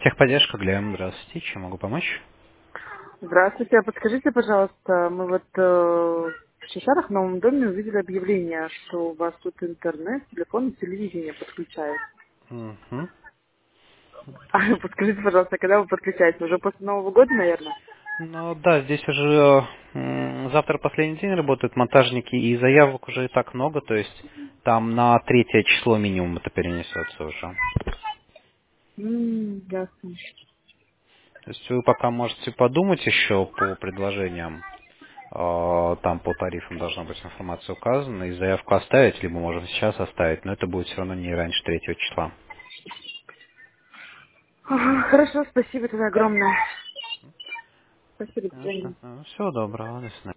Техподдержка, Глеб, здравствуйте. Чем могу помочь? Здравствуйте, а подскажите, пожалуйста, мы вот в Чешарах в новом доме увидели объявление, что у вас тут интернет, телефон и телевидение подключают. Мгм. А подскажите, пожалуйста, когда вы подключаете? Уже после Нового года, наверное? Ну да, здесь уже завтра последний день работают монтажники, и заявок уже и так много, то есть там на третье число минимум это перенесется уже. Ясно. То есть вы пока можете подумать еще по предложениям, там по тарифам должна быть информация указана, и заявку оставить, либо можем сейчас оставить, но это будет все равно не раньше третьего числа. Ага, хорошо, спасибо тогда огромное. Спасибо, до свидания. Ясно. Всего доброго, до свидания.